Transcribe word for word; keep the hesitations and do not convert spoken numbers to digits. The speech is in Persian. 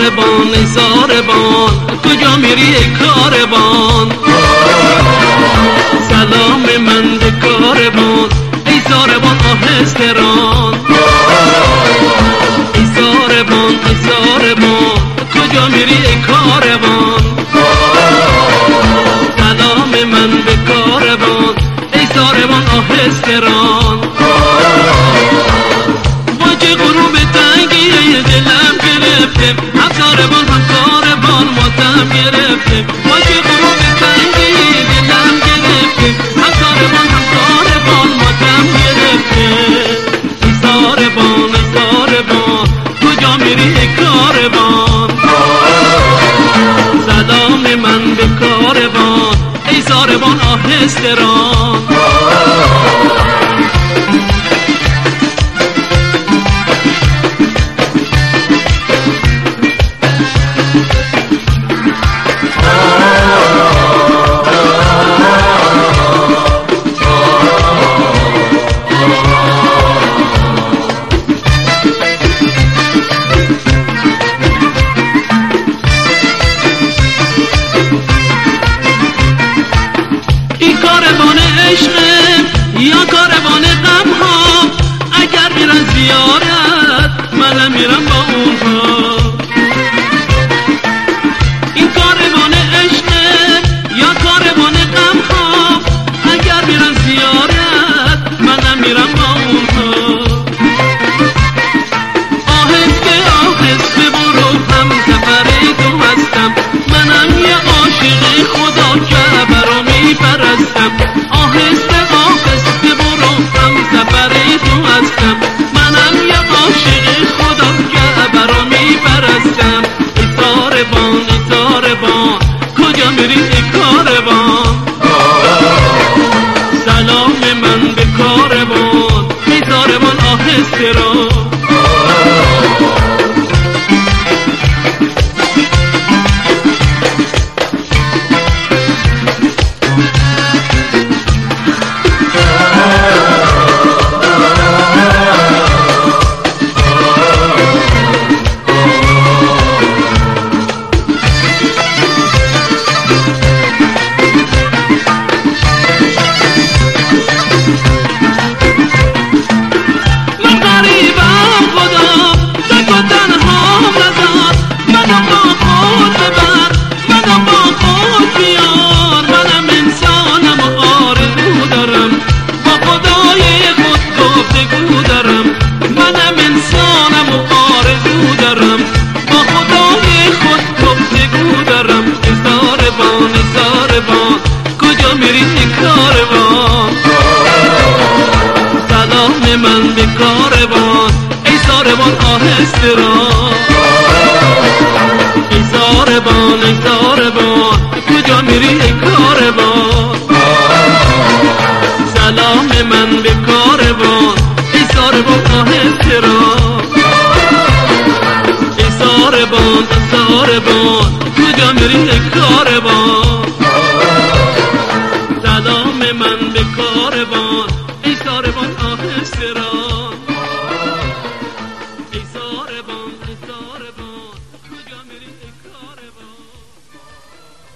زاربان ای زاربان کجا میری ای کاروان سلام من به کاروان ای زاربان آهسته ران ای زاربان ای زاربان کجا میری ای کاروان سلام من به کاروان ای زاربان آهسته ران واجه غروب تنگی دلم گرفته هم زاربان هم کاروان ماتم گرفته واجه غروب تنگی دلم گرفته هم زاربان هم کاروان ماتم گرفته ای زاربان ای زاربان کجا میری ای کاروان سلام من به کاروان ای زاربان آهسته ران یا کاروان غم ها اگر میرن زیارت منم میرم با اونها این کاروان عشقه یا کاروان غم ها اگر میرن زیارت منم میرم با اونها آهسته آهسته برو هم سفر تو هستم منم یه عاشق خدا کعبه رو میپرستم آهسته آهسته برو هم سفر تو هستم منم یه عاشق خدا کعبه رو میپرستم ای زاربان ای زاربان کجا میری ای کاروان سلام من به کاروان ای زاربان آهسته را کجا میری ای کاروان سلام من به کاروان ای زاربان آهسته ران ای زاربان ای زاربان کجا میری ای کاروان سلام من به کاروان ای زاربان آهسته ران ای زاربان ای زاربان کجا میری ای کاروان